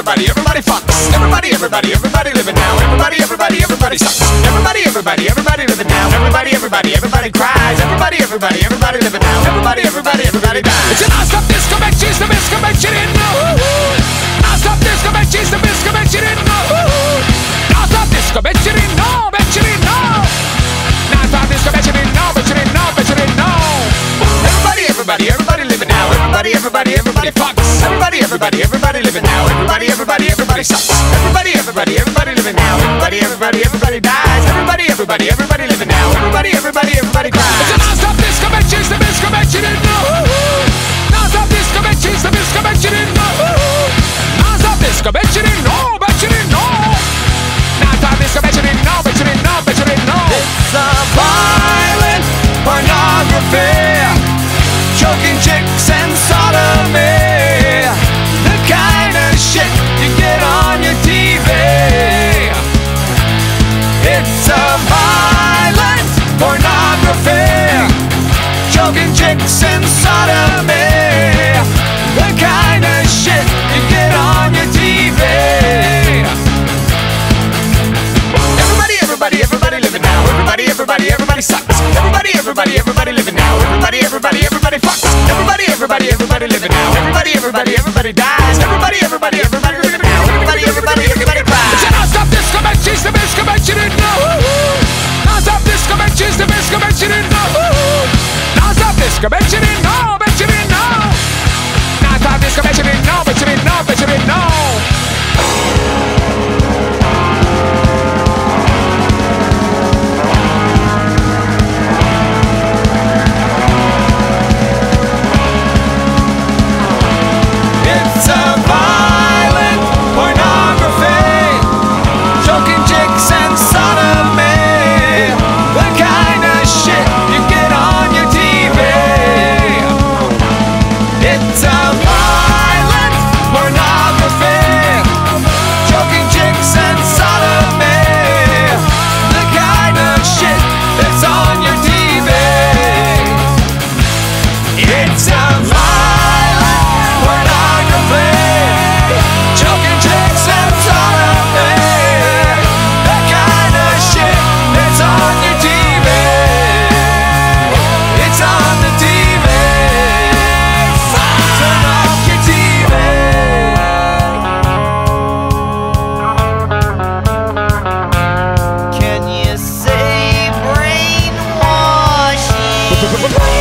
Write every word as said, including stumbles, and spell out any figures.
everybody, everybody fucks. Everybody, everybody, everybody living now. Everybody, everybody, everybody sucks. Everybody, everybody, everybody living now. Everybody, everybody, everybody cries. Everybody, everybody, everybody living now. Everybody, everybody, everybody dies. It's a non-stop disco, bet she's the disco, bet you didn't know. Non-stop disco, bet she's the disco, bet you didn't know. Non-stop disco, bet you didn't know, bet you didn't know. Non-stop disco, bet you didn't know, bet you didn't know, bet you didn't know. Everybody, everybody, everybody living now. Everybody, everybody, everybody fucks. Everybody, everybody, everybody living now. Everybody, everybody, everybody sucks. Everybody, everybody, everybody living now. Everybody, everybody, everybody dies. Everybody, everybody, everybody living now. Everybody, everybody, everybody cries. It's a non-stop disco, bet she's the disco, bet you didn't know. Non-stop disco, bet she's the disco, bet you didn't know. Non-stop disco, bet you didn't know, bet you didn't know. Non-stop disco, bet you didn't know, bet you didn't know, bet you didn't know. It's a violent pornography, choking chicks and sodomy, the kind of shit you get on your T V. It's a violent pornography, choking chicks and sodomy, the kind of shit you get on your T V. Everybody, everybody, everybody living now. Everybody, everybody, everybody sucks. Everybody, everybody, everybody living now. Everybody, everybody, everybody fucks. Everybody, everybody, everybody living now. Everybody, everybody, everybody dies. Everybody, everybody, everybody living now. Everybody, everybody, everybody cries. It's a non-stop disco, bet she's the disco, bet you didn't know. Non-stop disco, bet she's the disco, bet you didn't know. Non-stop disco, bet you didn't know, bet you didn't know. Non-stop disco, bet you didn't know, bet you didn't know, bet you didn't know. It's a violent pornography, choking chicks and sodomy, the kind of shit you get on your T V. It's a violent pornography, choking chicks and sodomy, the kind of shit that's on your T V. It's a violent pornography, choking chicks and sodomy, the kind of shit that's on your T V. It's on the T V. Turn off your T V. Can you say brainwashing?